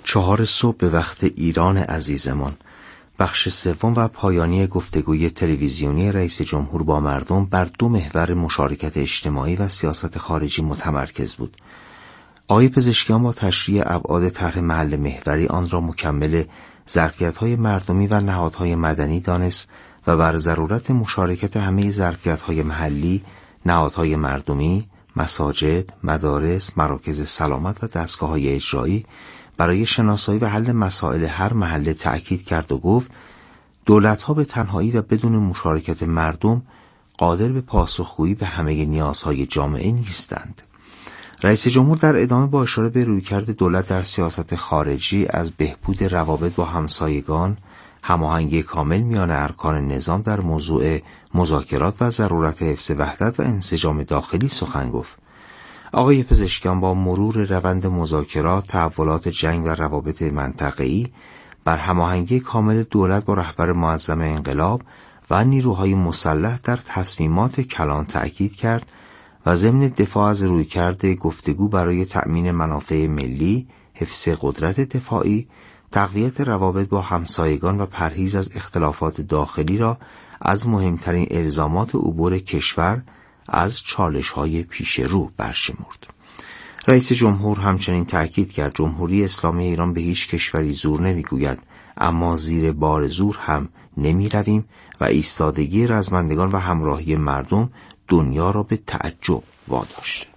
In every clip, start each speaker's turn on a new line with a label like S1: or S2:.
S1: 4 صبح به وقت ایران عزیزمان، بخش سوم و پایانی گفتگوی تلویزیونی رئیس جمهور با مردم بر 2 محور مشارکت اجتماعی و سیاست خارجی متمرکز بود. آقای پزشکیان با تشریح ابعاد طرح محل محوری آن را مکمل ظرفیت‌های مردمی و نهادهای مدنی دانست و بر ضرورت مشارکت همه ظرفیت‌های محلی، نهادهای مردمی، مساجد، مدارس، مراکز سلامت و دستگاه‌های اجرایی برای شناسایی و حل مسائل هر محله تأکید کرد و گفت دولت‌ها به تنهایی و بدون مشارکت مردم قادر به پاسخگویی به همه نیازهای جامعه نیستند. رئیس جمهور در ادامه با اشاره به رویکرد دولت در سیاست خارجی از بهبود روابط با همسایگان، هماهنگی کامل میان ارکان نظام در موضوع مذاکرات و ضرورت حفظ وحدت و انسجام داخلی سخن گفت. آقای پزشکیان با مرور روند مذاکرات، تحولات جنگ و روابط منطقه‌ای بر هماهنگی کامل دولت با رهبر معظم انقلاب و نیروهای مسلح در تصمیمات کلان تأکید کرد و ضمن دفاع از رویکرد گفتگو برای تأمین منافع ملی، حفظ قدرت دفاعی، تقویت روابط با همسایگان و پرهیز از اختلافات داخلی را از مهمترین الزامات عبور کشور از چالش‌های پیش رو برشمرد. رئیس جمهور همچنین تأکید کرد جمهوری اسلامی ایران به هیچ کشوری زور نمیگوید، اما زیر بار زور هم نمی رویم و ایستادگی رزمندگان و همراهی مردم دنیا را به تعجب واداشت.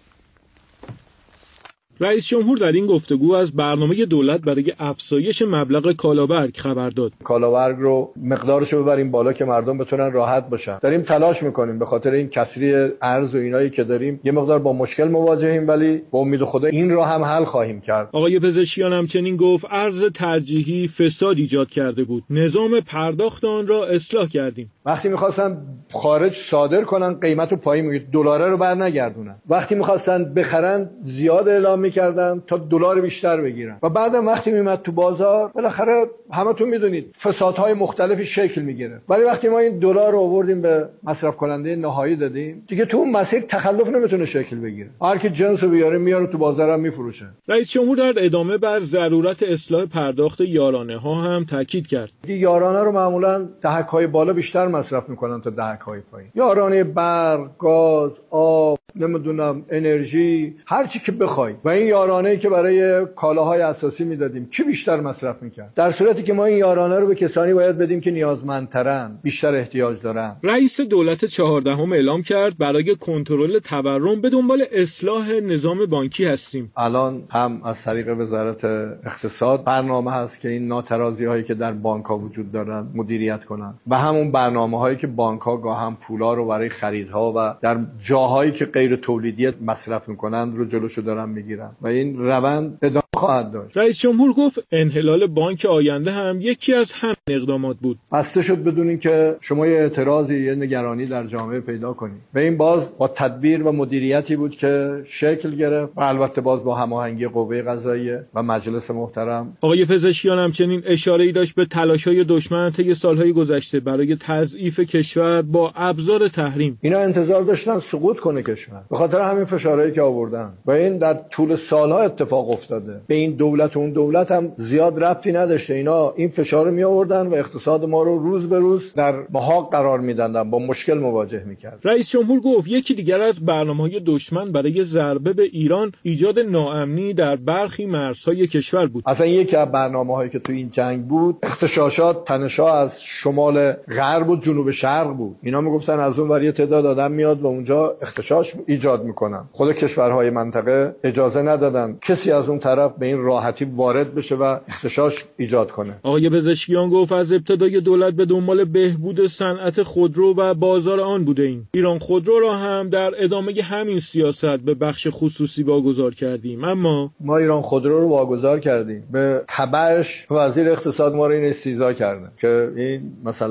S2: رئیس جمهور در این گفتگو از برنامه دولت برای افزایش مبلغ کالابرگ خبر داد.
S3: کالابرگ رو مقدارش رو ببریم بالا که مردم بتونن راحت باشن. داریم تلاش میکنیم به خاطر این کسری ارز و اینایی که داریم یه مقدار با مشکل مواجهیم، ولی با امید خدا این رو هم حل خواهیم کرد.
S2: آقای پزشکیان همچنین گفت ارز ترجیحی فساد ایجاد کرده بود. نظام پرداخت آن را اصلاح کردیم.
S3: وقتی می‌خواستن خارج صادر کنن قیمت رو پایین میگه دلار رو برنگردونن. وقتی می‌خواستن بخرن زیاد اعلام می‌کردن تا دلار بیشتر بگیرن. و بعدم وقتی میومد تو بازار بالاخره همتون میدونید فسادهای مختلفی شکل میگیره. ولی وقتی ما این دلار رو آوردیم به مصرف کننده نهایی دادیم، دیگه تو اون مسیر تخلف نمیتونه شکل بگیره. هر کی جنس رو میاره تو بازار هم میفروشه.
S2: رئیس جمهور در ادامه بر ضرورت اصلاح پرداخت یارانه‌ها هم تاکید کرد.
S3: یارانه رو معمولاً دهک‌های بالا بیشتر مصرف میکنن تا دهک‌های پایین. یارانه برق، گاز، آب، نمیدونم انرژی، هر چی که بخوای. و این یارانه‌ای که برای کالاهای اساسی میدادیم کی بیشتر مصرف میکرد؟ در صورتی که ما این یارانه رو به کسانی باید بدیم که نیازمندترن، بیشتر احتیاج دارن.
S2: رئیس دولت 14 اعلام کرد برای کنترل تورم به دنبال اصلاح نظام بانکی هستیم.
S3: الان هم از طریق وزارت اقتصاد برنامه هست که این ناترازی‌هایی که در بانک‌ها وجود دارن مدیریت کنن و همون برنامه‌هایی که بانک‌ها گاهم پولا رو برای خریدها و در جاهایی که غیر تولیدی مصرف میکنن رو جلوشو دارن میگیرن و این روند ادامه خواهد داشت.
S2: رئیس جمهور گفت انحلال بانک آینده هم یکی از همین اقدامات بود.
S3: بسته شد بدون اینکه شما یه اعتراضی، یه نگرانی در جامعه پیدا کنید. و این باز با تدبیر و مدیریتی بود که شکل گرفت و البته باز با هماهنگی قوه قضاییه و مجلس محترم.
S2: آقای پزشکیان همچنین اشاره‌ای داشت به تلاش‌های دشمن طی سال‌های گذشته برای تضعیف کشور با ابزار تحریم.
S3: اینا انتظار داشتن سقوط کنه کشور به خاطر همین فشارهایی که آوردن و این در طول سال‌ها اتفاق افتاده. به این دولت و اون دولت هم زیاد ربطی نداشته. اینا این فشار رو می‌آوردن و اقتصاد ما رو روز به روز در محاق قرار میدادن، با مشکل مواجه می‌کرد.
S2: رئیس جمهور گفت یکی دیگر از برنامه‌های دشمن برای ضربه به ایران ایجاد ناامنی در برخی مرزهای کشور بود.
S3: اصلا یکی از برنامه‌هایی که تو این جنگ بود اغتشاشات، تنش‌ها از شمال غرب و جنوب شرق بود. اینا میگفتن از اون ور یه تعداد آدم میاد و اونجا اغتشاش ایجاد میکنن. خود کشورهای منطقه اجازه ندادن کسی از اون طرف به این راحتی وارد بشه و اغتشاش ایجاد کنه.
S2: آقای پزشکیان گفت از ابتدای دولت به دنبال بهبود صنعت خودرو و بازار آن بوده ایم. ایران خودرو را هم در ادامه همین سیاست به بخش خصوصی واگذار کردیم. اما
S3: ما ایران خودرو رو واگذار کردیم. به تبعش وزیر اقتصاد ما رو این استیضاح کرده که این مثلا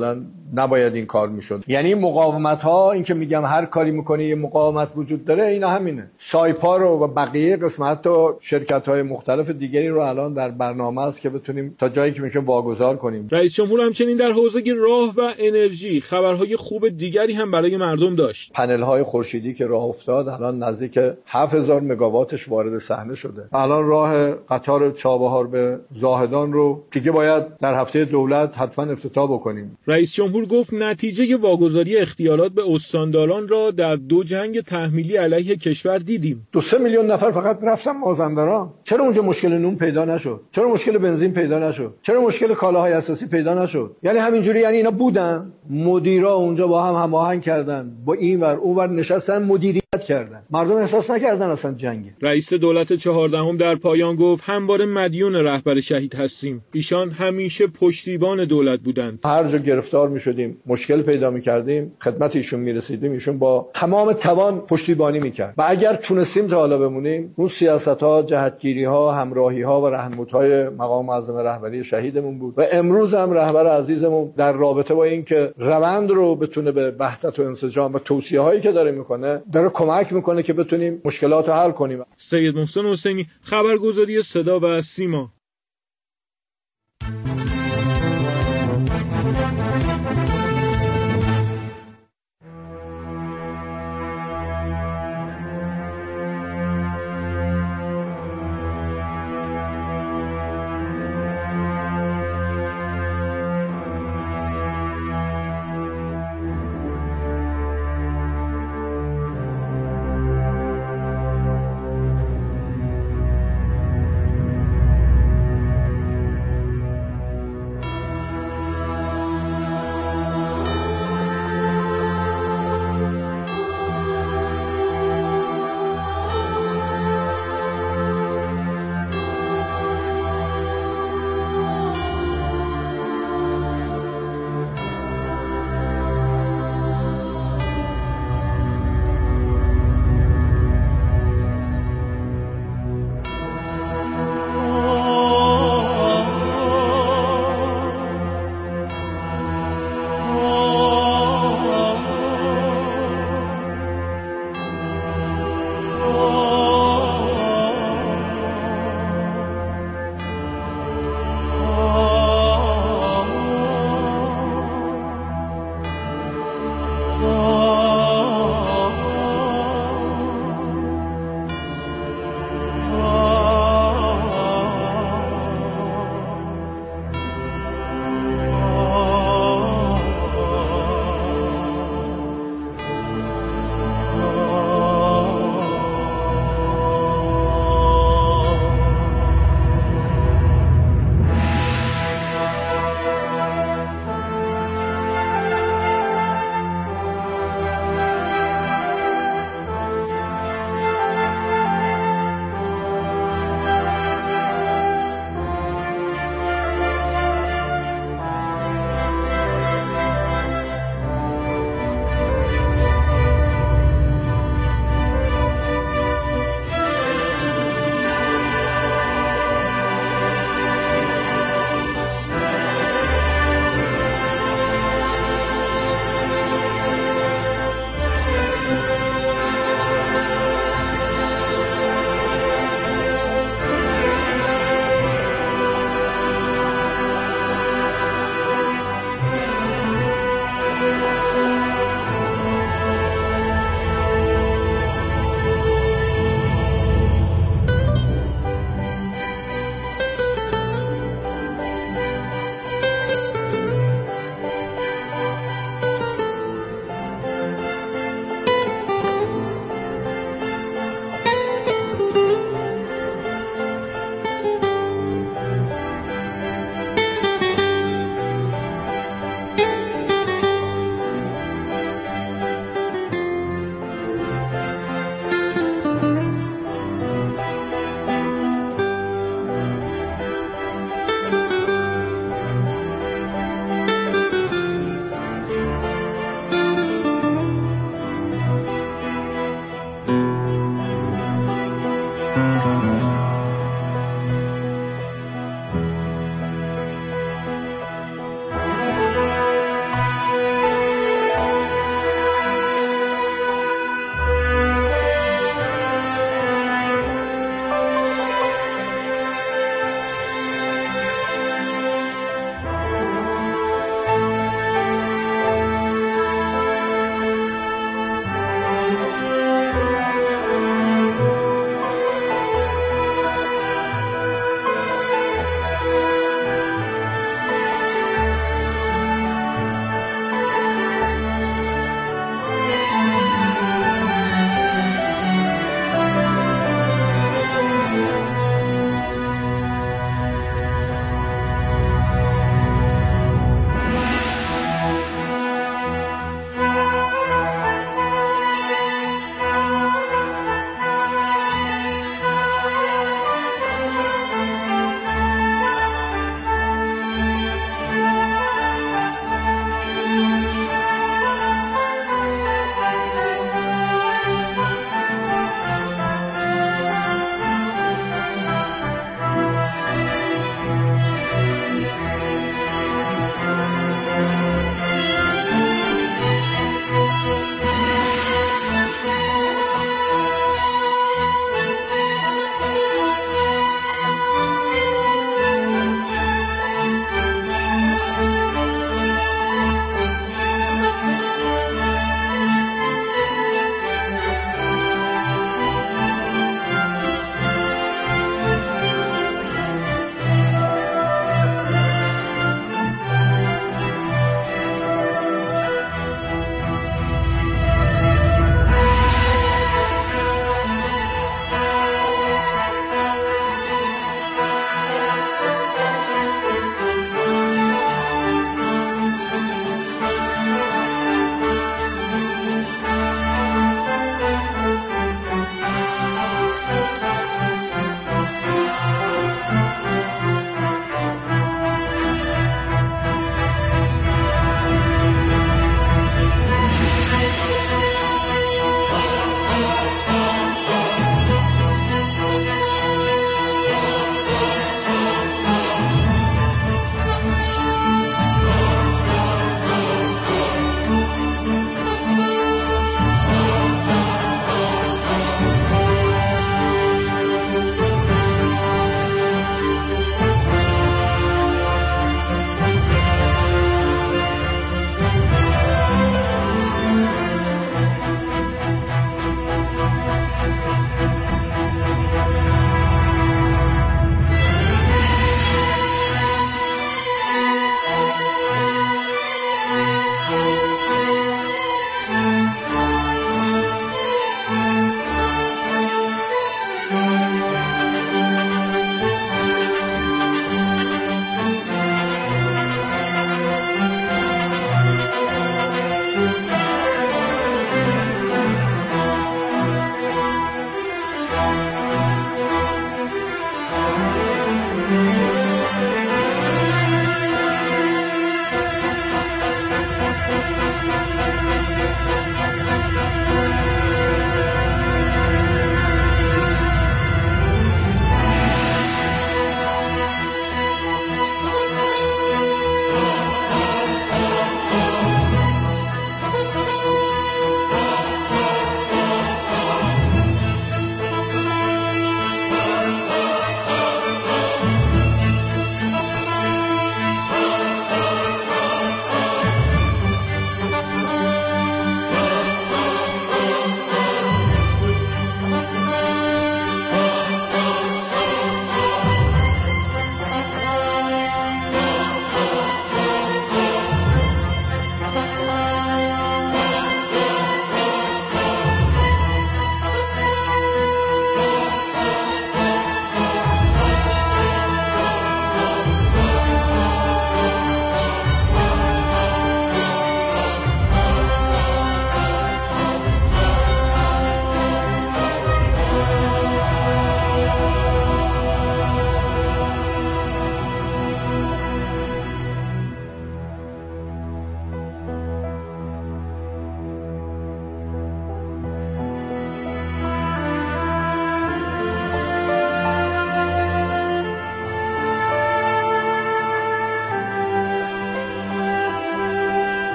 S3: نباید این کار میشد. یعنی مقاومت ها، این که میگم هر کاری میکنه یه مقاومت وجود داره، اینا همینه. سایپا رو و بقیه قسمت و شرکت های مختلف دیگری رو الان در برنامه است که بتونیم تا جایی که میشه واگذار کنیم.
S2: رئیس جمهور همچنین در حوزه راه و انرژی خبرهای خوب دیگری هم برای مردم داشت.
S3: پنل های خورشیدی که راه افتاد الان نزدیک 7000 مگاواتش وارد صحنه شده. الان راه قطار چابهار به زاهدان رو دیگه باید در هفته دولت حتما افتتاح بکنیم.
S2: رئیس جمهور گفت نتیجه واگذاری اختیارات به استانداران را در 2 جنگ تحمیلی علیه کشور دیدیم.
S3: 2-3 میلیون نفر فقط رفتن مازندران. چرا اونجا مشکل نون پیدا نشد؟ چرا مشکل بنزین پیدا نشد؟ چرا مشکل کالاهای اساسی پیدا نشد؟ یعنی همینجوری، یعنی اینا بودن مدیرا اونجا با هم هماهنگ کردن، با اینور اونور نشستن مدیریت کردن. مردم احساس نکردن اصلا جنگه.
S2: رئیس دولت 14 در پایان گفت همواره مدیون رهبر شهید هستیم. ایشان همیشه پشتیبان دولت بودند.
S3: هر جا گرفتار می‌شدیم، مشکل پیدا می‌کردیم، خدمت ایشون می‌رسیدیم، ایشون با تمام توان پشتیبانی می‌کرد. و اگر تونستیم تا حالا بمونیم، اون سیاست‌ها، جهتگیری‌ها، همراهی‌ها و راهنمایی‌های مقام معظم رهبری شهیدمون بود. و امروز هم رهبر عزیزمون در رابطه با اینکه روند رو بتونه به وحدت و انسجام و توصیه‌هایی که داره می‌کنه، داره کمک می‌کنه که بتونیم مشکلات رو حل کنیم.
S2: سید محسن حسینی، خبرگزاری صدا و سیما.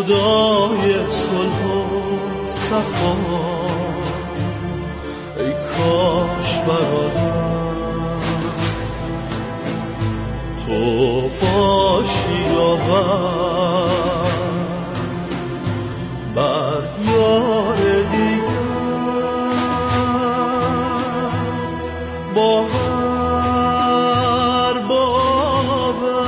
S4: خدای صلح و صفا، ای کاش برادر تو باشی داور بر یار دیگر با هر باور.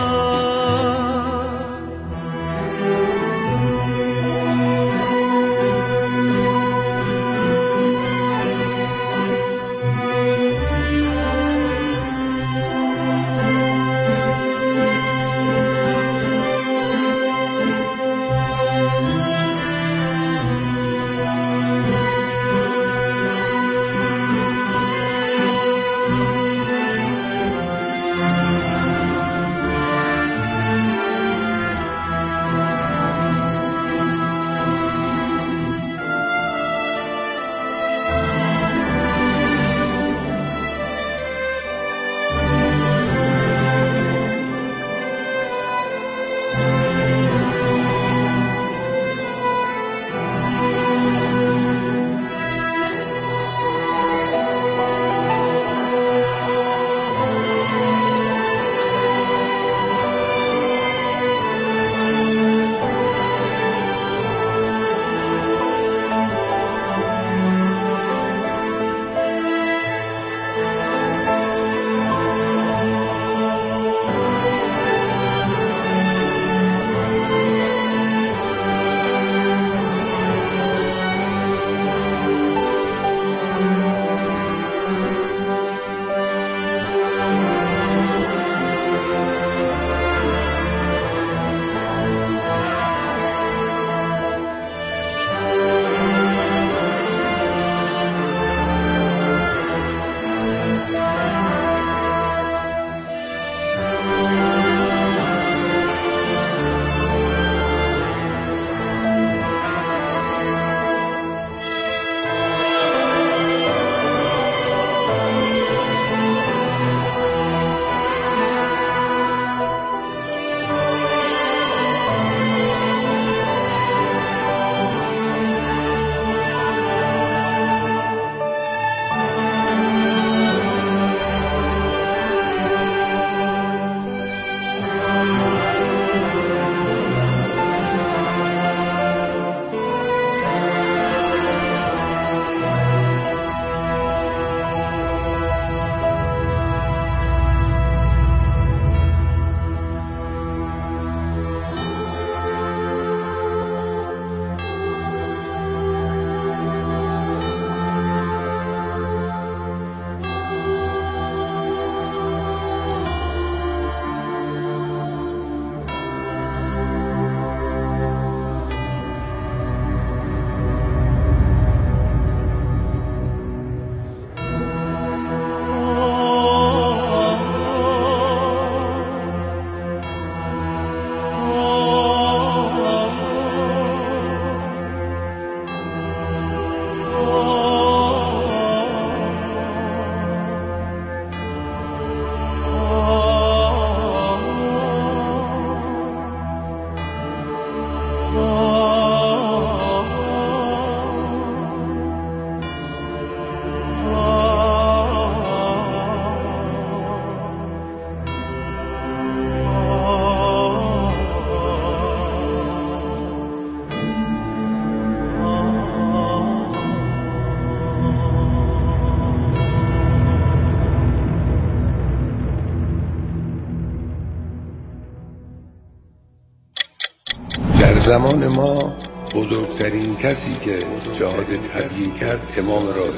S5: زمان ما بزرگترین کسی که جهاد تبیین کرد امام راهب.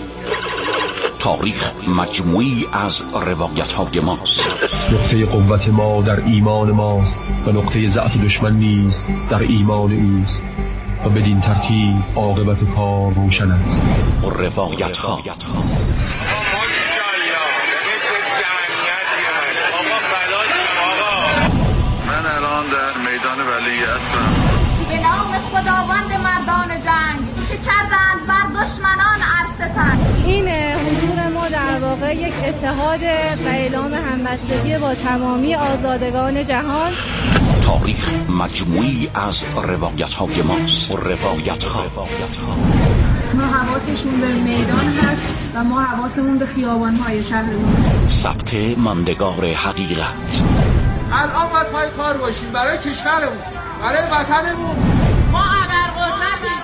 S6: تاریخ مجموعی از روایت‌های ماست.
S7: نقطه قوت ما در ایمان ماست و نقطه ضعف دشمن نیز در ایمان اوست و بدین ترتیب عاقبت کار روشن است.
S6: روایت‌ها
S8: من الان در میدان ولی هستم.
S9: به نام خداوند مردان جنگ که کردند بر دشمنان عرصتن.
S10: این حضور ما در واقع یک اتحاد و اعلام همبستگی با تمامی آزادگان جهان.
S6: تاریخ مجموعی از روایت‌های ماست. روایت‌ها.
S9: ما حواسشون به میدان هست و ما حواسمون به خیابان‌های شهرمون.
S6: ثبت ماندگار حقیقت.
S2: الان باید پای کار باشیم برای کشورمون، برای وطنمون.
S9: ما ابرقدرتیم.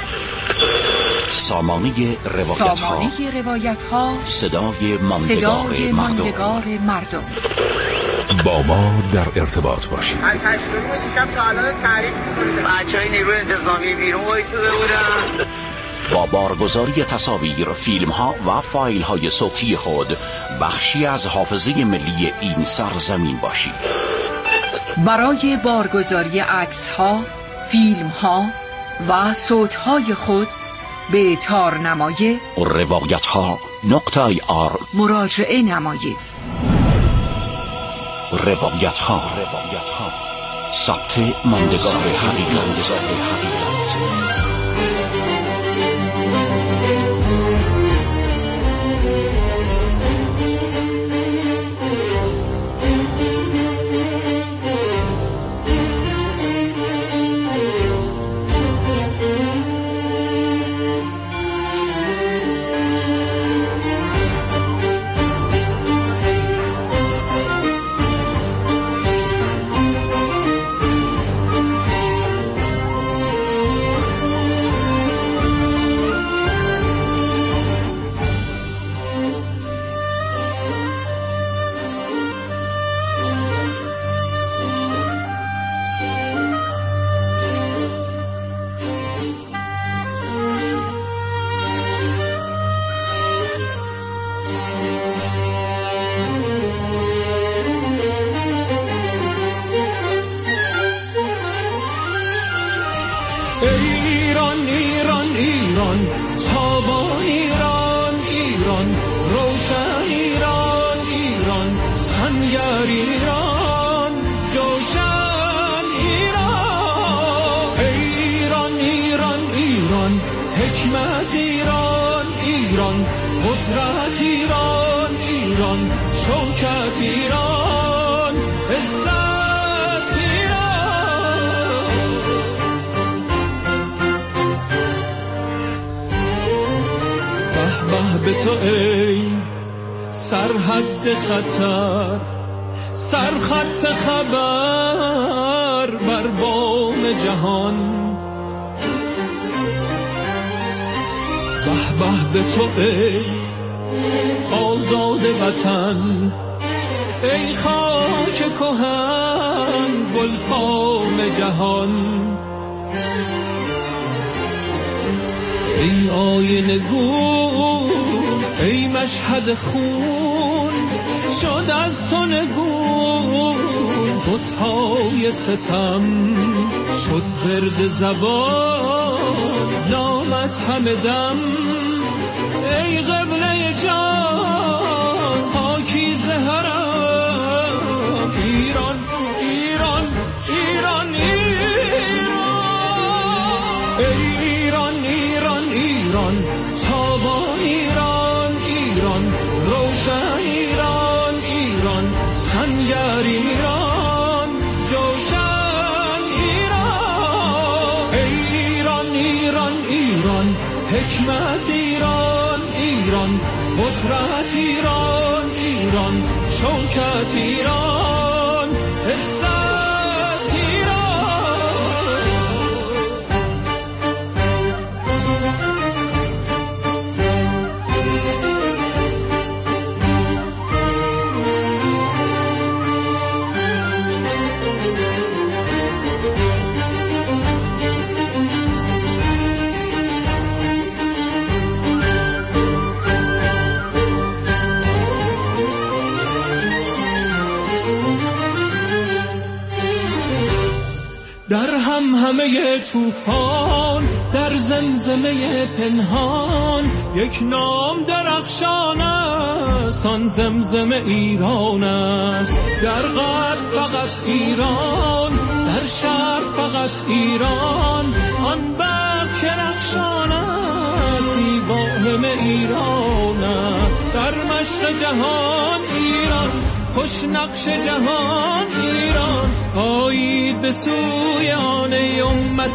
S6: سامانه روایت‌ها. صدای ماندگار مردم.
S11: با ما در ارتباط باشید.
S12: از 8 دیشب تا الان تعریف می‌کنید. بچه‌های نیروی انتظامی بیرون وایساده بودن.
S6: با بارگذاری تصاویر، فیلم‌ها و فایل‌های صوتی خود بخشی از حافظه ملی این سرزمین باشید.
S13: برای بارگذاری عکس‌ها، فیلم‌ها و صوت‌های خود به تارنمای
S6: روایت‌ها.ir
S13: مراجعه نمایید.
S6: روایت‌ها. ثبت ماندگار حقیقت.
S4: ایران ایران ایران، تابان ایران ایران، روشن ایران ایران، سنگر ایران، جوشن ایران. ایران ایران ایران، حکمت ایران ایران، قدرت ایران ایران، شوکت ایران، عزت ایران. به به تو ای سرحد خطر، سرخط خبر بر بام جهان. به به به تو ای آزاد وطن، ای خاک کهن گلفام جهان. ای آینه گون، ای مشهد خون، شد از تو نگون بت‌های ستم. شد ورد زبان، نامت همه دم. ای قبله جان، پاکیزه حرم. ایران ایران ایران ایران. ایران ایران، تابان ایران ایران، روشن ایران ایران، سنگر ایران، جوشن ایران. ایران ایران ایران، حکمت ایران ایران، قدرت ایران ایران، شوکت ایران، عزت ایران. در همهمه طوفان، در زمزمه پنهان، یک نام درخشان است، آن زمزمه ایران است. در غرب فقط ایران، در شرق فقط ایران، آن برق که رخشان است، میوان ایران است. سرمشق جهان ایران، خوش نقش جهان ایران آیید به سوی آن امت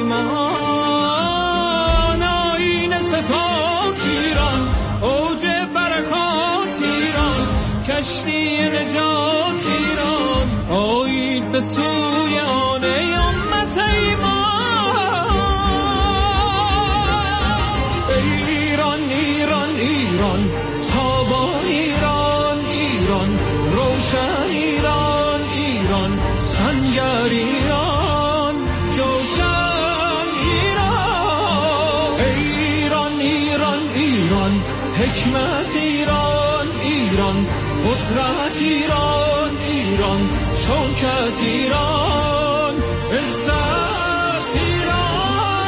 S4: ایمان آیین صفات ایران اوج برکات ایران کشتی نجات ایران آیید به سوی آن امت ایمان ایران ایران ایران تابان ایران ایران روشن ایران ایران سنگر ایران جوشن ایران ایران ایران ایران حکمت ایران ایران قدرت ایران ایران شوکت ایران عزت ایران.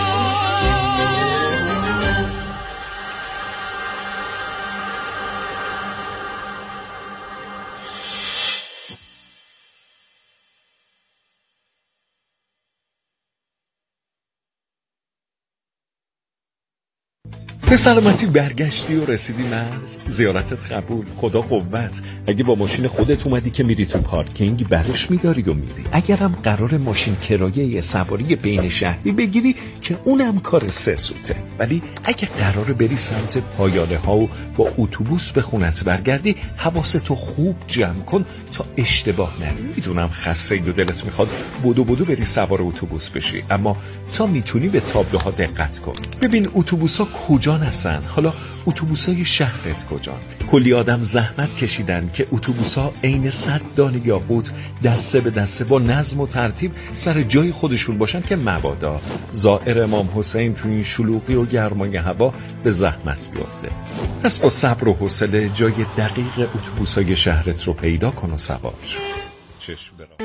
S14: به سلامتی برگشتی و رسیدی مرز. زیارتت قبول، خدا قوت. اگه با ماشین خودت اومدی که میری تو پارکینگ برش میداری و میری. اگرم قرار ماشین کرایه سواری بین شهری بگیری که اونم کار 3 سوته. ولی اگه قرار بری سمت پایانه ها و با اتوبوس به خونت برگردی حواستو خوب جمع کن تا اشتباه نری. میدونم خسته و دلت میخواد بدو بری سوار اتوبوس بشی، اما تا میتونی به تابلوها دقت کن. ببین اتوبوسا کجا هستن، حالا اتوبوسای شهرت کجان. کلی آدم زحمت کشیدن که اتوبوسا عین 100 دانه یاقوت دسته به دسته با نظم و ترتیب سر جای خودشون باشن که مبادا زائر امام حسین تو این شلوغی و گرمای هوا به زحمت بیفته. پس با صبر و حوصله جای دقیق اتوبوسای شهرت رو پیدا کن و سوار شو. چشم برا